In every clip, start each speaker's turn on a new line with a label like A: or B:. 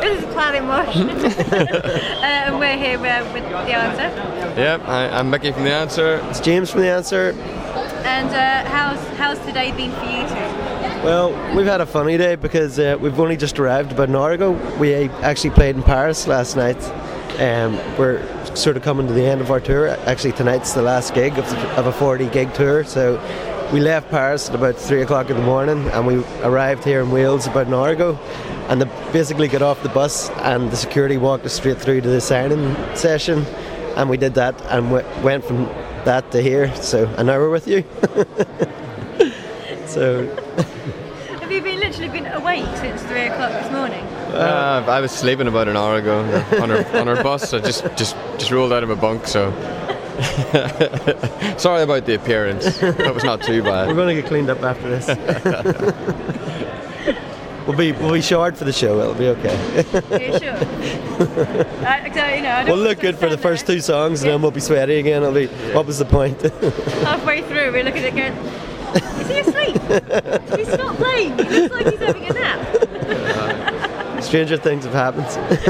A: This is Planet Mosh. And we're here with The Answer.
B: Yeah, I'm Mickey from The Answer.
C: It's James from The Answer.
A: And how's today been for you two?
C: Well, we've had a funny day because we've only just arrived about an hour ago. We actually played in Paris last night. We're sort of coming to the end of our tour. Actually, tonight's the last gig of a 40-gig tour. So we left Paris at about 3 o'clock in the morning, and we arrived here in Wales about an hour ago. And they basically got off the bus, and the security walked us straight through to the signing session, and we did that, and went from that to here. So, and now we're with you. So.
A: Have you literally been awake since 3 o'clock this morning?
B: I was sleeping about an hour ago on our bus. I just rolled out of my bunk. So sorry about the appearance. That was not too bad.
C: We're going to get cleaned up after this. We'll be short for the show. It'll be okay.
A: Are you sure?
C: We'll look good for the first two songs, and then we'll be sweaty again. It'll be. What was the point?
A: Halfway through, we're looking at it going, is he asleep? He's not playing. He looks like he's having a nap.
C: Stranger things have happened.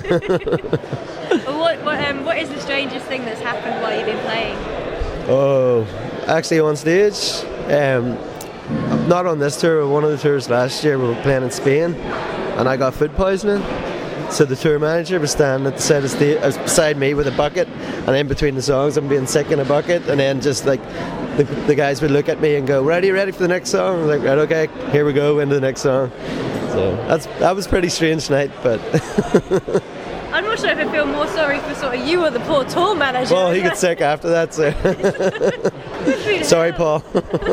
A: What is the strangest thing that's happened while you've been playing?
C: Oh, actually on stage. Not on this tour, but one of the tours last year we were playing in Spain, and I got food poisoning. So the tour manager was standing at the side of stage beside me with a bucket, and in between the songs I'm being sick in a bucket, and then just like the guys would look at me and go, ready for the next song? I was like, right, okay, here we go, into the next song. So that was pretty strange night, but
A: I'm not sure if I feel more sorry for sort of you or the poor tour manager.
C: Well, he got sick after that, so sorry, Paul.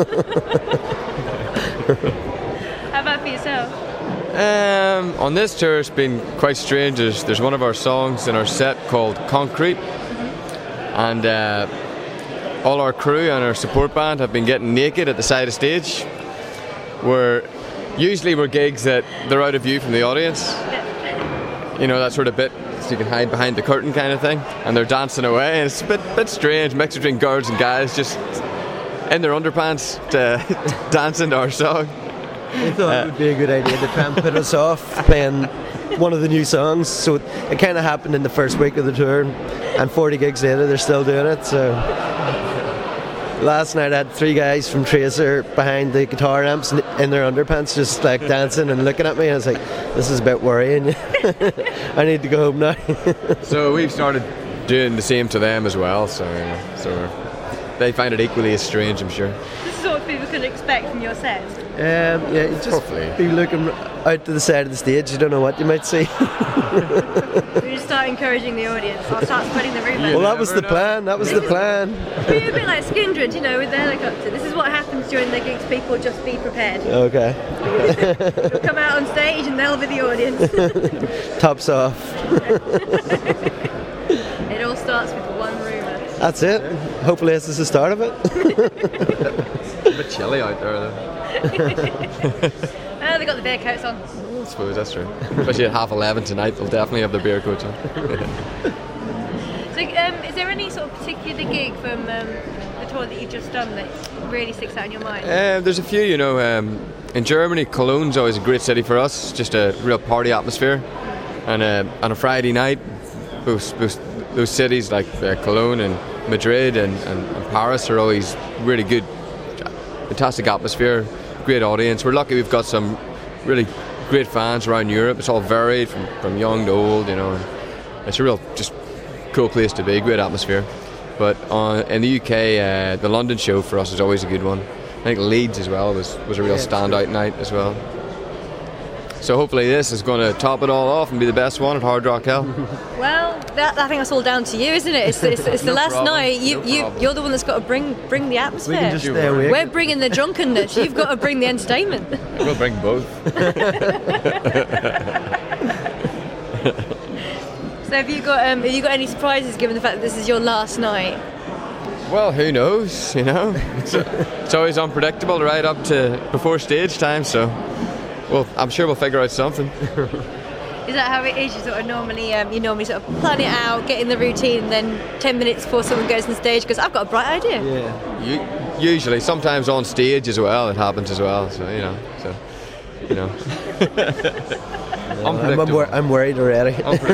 A: How about for yourself?
B: On this tour, it's been quite strange. There's one of our songs in our set called Concrete, and all our crew and our support band have been getting naked at the side of stage. Usually we're gigs that they're out of view from the audience. You know, that sort of bit, so you can hide behind the curtain kind of thing, and they're dancing away, and it's a bit strange, mix between girls and guys just in their underpants dancing to our song.
C: I thought it would be a good idea to try and put us off playing one of the new songs. So it kind of happened in the first week of the tour, and 40 gigs later they're still doing it. So last night I had 3 guys from Tracer behind the guitar amps in their underpants just like dancing and looking at me, and I was like, this is a bit worrying. I need to go home now.
B: So we've started doing the same to them as well, so they find it equally as strange, I'm sure.
A: This is what people can expect from your set.
C: Yeah, you just be looking out to the side of the stage. You don't know what you might see.
A: We just start encouraging the audience. I'll start spreading the rumours.
C: Well, that was the plan. That was the plan.
A: We're a bit like Skindred, you know, with the helicopter. This is what happens during the gigs. People just be prepared.
C: Okay.
A: You'll come out on stage and they'll be the audience.
C: Tops off.
A: It all starts with one rumour.
C: That's it. Hopefully this is the start of it.
B: It's a bit chilly out there though.
A: They got the beer coats on.
B: I suppose that's true. Especially at 11:30 tonight, they'll definitely have their beer coats on.
A: So, is there any sort of particular gig from the tour that you've just done that really sticks out in your mind?
B: There's a few, you know. In Germany, Cologne's always a great city for us. Just a real party atmosphere. And on a Friday night, those cities like Cologne and Madrid and Paris are always really good. Fantastic atmosphere, great audience. We're lucky we've got some really great fans around Europe. It's all varied from young to old, you know. It's a real just cool place to be, great atmosphere. But in the UK, the London show for us is always a good one. I think Leeds as well was a real standout night as well. So hopefully this is going to top it all off and be the best one at Hard Rock Hell.
A: Well, I think that's all down to you, isn't it? It's the last night. You're the one that's got to bring the atmosphere.
C: We can just stay awake.
A: We're bringing the drunkenness. You've got to bring the entertainment.
B: We'll bring both.
A: So have you got any surprises given the fact that this is your last night?
B: Well, who knows? You know, it's always unpredictable right up to before stage time. So. Well, I'm sure we'll figure out something.
A: Is that how it is? You sort of normally sort of plan it out, get in the routine, and then 10 minutes before someone goes on stage goes, I've got a bright idea.
B: Yeah. Usually, sometimes on stage as well, it happens as well. So you know. Unpredictable.
C: I'm worried already.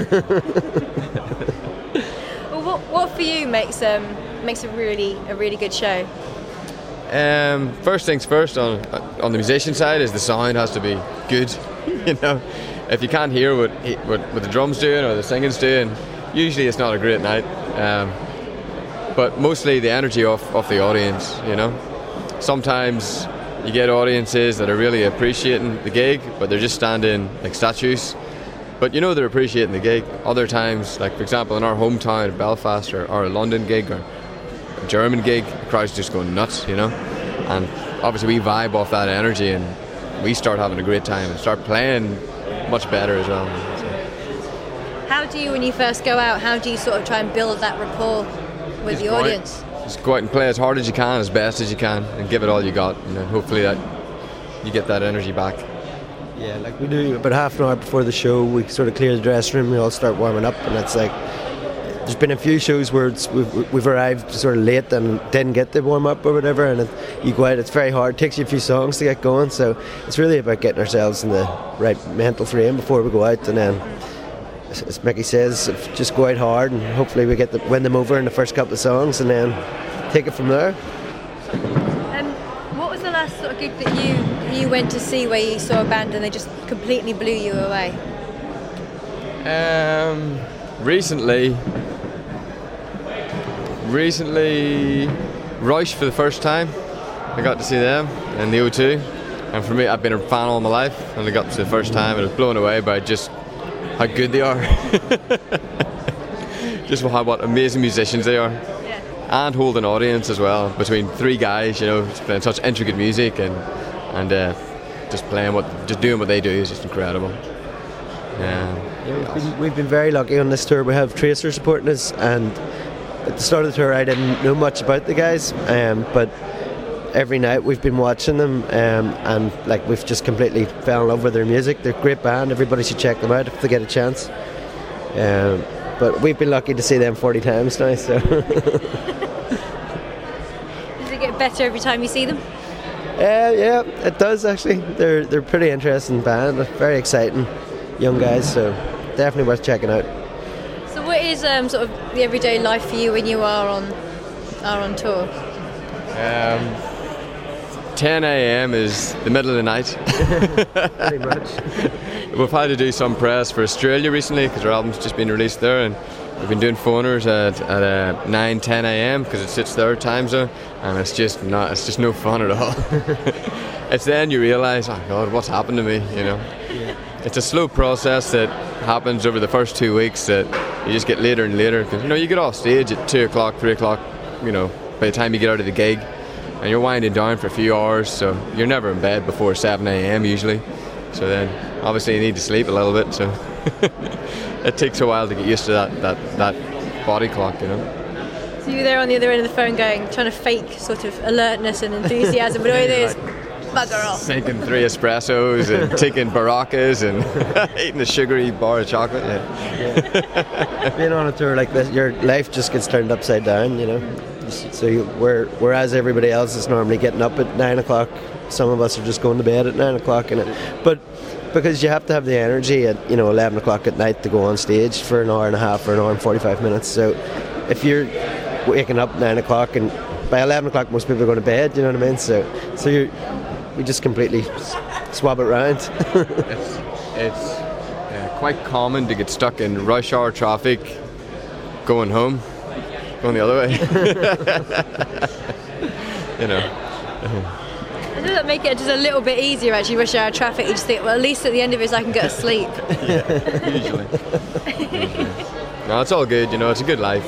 A: Well, what for you makes a really good show?
B: First things first, on the musician side, is the sound has to be good. You know, if you can't hear what the drums doing or the singing's doing, usually it's not a great night. But mostly the energy of the audience. You know, sometimes you get audiences that are really appreciating the gig, but they're just standing like statues. But you know they're appreciating the gig. Other times, like for example in our hometown, Belfast, or a London gig, or a German gig, the crowd's just going nuts, you know. And obviously we vibe off that energy, and we start having a great time and start playing much better as well. So.
A: How do you, when you first go out, how do you sort of try and build that rapport with the audience?
B: Just go out and play as hard as you can, as best as you can, and give it all you got, and then hopefully that you get that energy back.
C: Yeah, like we do about half an hour before the show, we sort of clear the dressing room, we all start warming up, and it's like, there's been a few shows where we've arrived sort of late and didn't get the warm up or whatever, and you go out, it's very hard, it takes you a few songs to get going, so it's really about getting ourselves in the right mental frame before we go out, and then, as Mickey says, just go out hard, and hopefully we get win them over in the first couple of songs, and then take it from there.
A: What was the last sort of gig that you went to see where you saw a band and they just completely blew you away?
B: Recently, Rush for the first time. I got to see them in the O2, and for me, I've been a fan all my life, and I got to the first time, and I was blown away by just how good they are. Just what amazing musicians they are.
A: Yeah.
B: And hold an audience as well, between three guys, you know, playing such intricate music and just doing what they do is just incredible.
C: Yeah, we've been very lucky on this tour. We have Tracer supporting us, and at the start of the tour I didn't know much about the guys, but every night we've been watching them, and like we've just completely fell in love with their music. They're a great band, everybody should check them out if they get a chance. But we've been lucky to see them 40 times now, so.
A: Does it get better every time you see them?
C: Yeah, it does actually. They're a pretty interesting band, very exciting young guys, so definitely worth checking out.
A: So what is sort of the everyday life for you when you are on tour?
B: 10 a.m. is the middle of the night.
C: Pretty much.
B: We've had to do some press for Australia recently because our album's just been released there, and we've been doing phoners at 9, 10 a.m. because it sits their time zone, and it's just no fun at all. It's then you realise, oh God, what's happened to me, you know.
C: Yeah.
B: It's a slow process that happens over the first 2 weeks that you just get later and later, because you know you get off stage at 2 o'clock, 3 o'clock, you know, by the time you get out of the gig, and you're winding down for a few hours, so you're never in bed before 7 a.m. usually. So then obviously you need to sleep a little bit, so it takes a while to get used to that body clock, you know.
A: So you're there on the other end of the phone trying to fake sort of alertness and enthusiasm, but all you do is bugger off.
B: Taking 3 espressos and taking Baracas and eating a sugary bar of chocolate. Yeah.
C: Being on a tour like this, your life just gets turned upside down, you know. So whereas everybody else is normally getting up at 9 o'clock, some of us are just going to bed at 9 o'clock. But because you have to have the energy at 11 o'clock at night to go on stage for an hour and a half or an hour and 45 minutes. So if you're waking up at 9 o'clock and by 11 o'clock most people are going to bed, you know what I mean? So we just completely swab it round.
B: It's quite common to get stuck in rush hour traffic going home, going the other way. You know.
A: Does that make it just a little bit easier actually, rush hour traffic? You just think, well, at least at the end of it I can go to sleep.
B: Yeah, usually. No, it's all good, you know, it's a good life.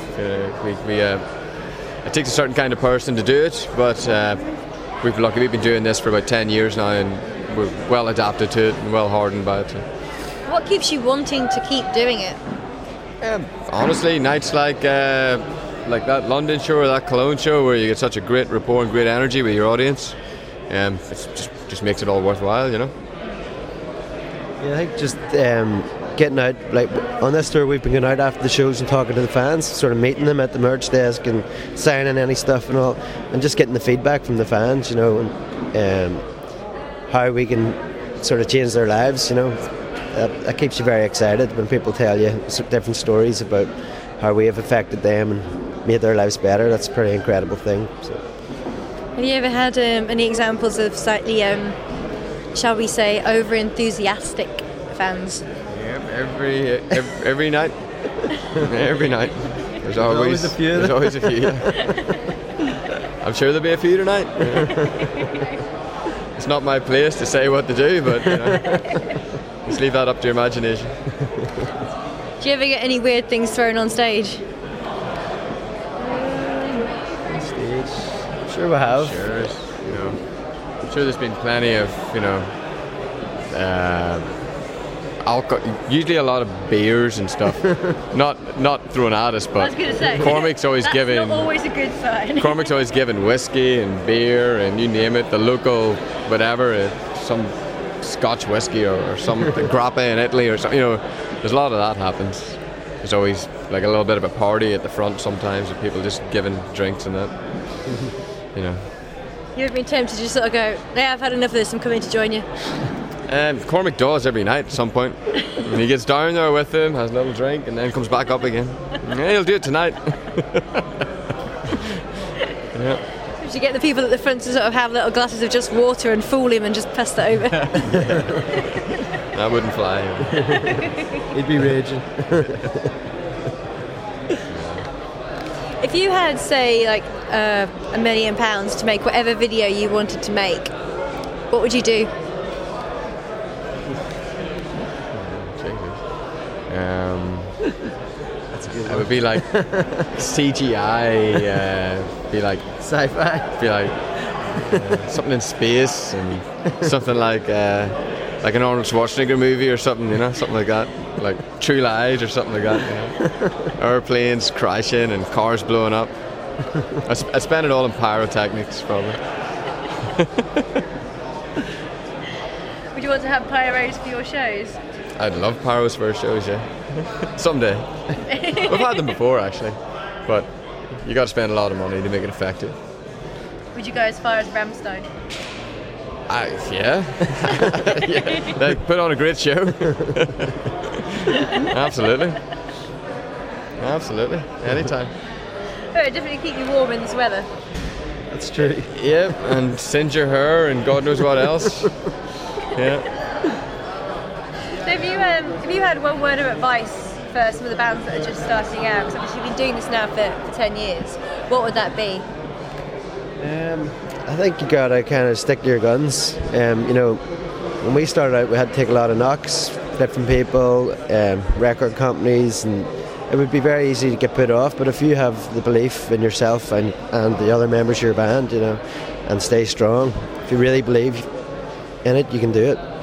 B: It takes a certain kind of person to do it, but we've been lucky. We've been doing this for about 10 years now, and we're well adapted to it and well hardened by it.
A: What keeps you wanting to keep doing it?
B: Honestly, nights like that London show or that Cologne show where you get such a great rapport and great energy with your audience, it just makes it all worthwhile, you know.
C: Yeah, I think just getting out, like on this tour we've been going out after the shows and talking to the fans, sort of meeting them at the merch desk and signing any stuff and all, and just getting the feedback from the fans, you know, and how we can sort of change their lives, you know. that keeps you very excited when people tell you different stories about how we have affected them and made their lives better. That's a pretty incredible thing. So.
A: Have you ever had any examples of slightly, shall we say, over-enthusiastic fans?
B: Yeah, every night. Every night. There's always
C: a few.
B: There's always a few. Yeah. I'm sure there'll be a few tonight. It's not my place to say what to do, but just leave that up to your imagination.
A: Do you ever get any weird things thrown on stage?
C: Sure we have.
B: Sure, I'm sure there's been plenty of, alcohol, usually a lot of beers and stuff. not thrown at us, but
A: I was going to say,
B: Cormac's always
A: that's
B: giving.
A: not always a good sign.
B: Cormac's always giving whiskey and beer and you name it, the local whatever, some Scotch whiskey or some grappa in Italy or something. There's a lot of that happens. There's always like a little bit of a party at the front sometimes with people just giving drinks and that.
A: You ever been tempted to just sort of go, yeah, I've had enough of this, I'm coming to join you?
B: Cormac does every night at some point. And he gets down there with him, has a little drink, and then comes back up again. Yeah, he'll do it tonight. Yeah.
A: Did you get the people at the front to sort of have little glasses of just water and fool him and just pass that over?
B: That wouldn't fly.
C: He'd be raging.
A: If you had, say, like £1 million to make whatever video you wanted to make, what would you do?
C: That's a good one.
B: It would be like CGI, be like
C: Sci-fi.
B: be like something in space and something like an Arnold Schwarzenegger movie or something, something like that, like True Lies or something like that. Airplanes crashing and cars blowing up. I spend it all in pyrotechnics, probably.
A: Would you want to have pyros for your shows?
B: I'd love pyros for our shows, yeah. Someday. We've had them before, actually, but you got to spend a lot of money to make it effective.
A: Would you go as far as Ramstein?
B: Yeah. Yeah. They put on a great show. Absolutely. Anytime.
A: Oh, it'd definitely keep you warm in this weather.
C: That's true.
B: Yeah, and singe your hair and God knows what else. Yeah.
A: So if you had one word of advice for some of the bands that are just starting out, because obviously you've been doing this now for 10 years, what would that be?
C: I think you gotta kind of stick to your guns. When we started out, we had to take a lot of knocks, different people, record companies, and it would be very easy to get put off. But if you have the belief in yourself and the other members of your band, and stay strong, if you really believe in it, you can do it.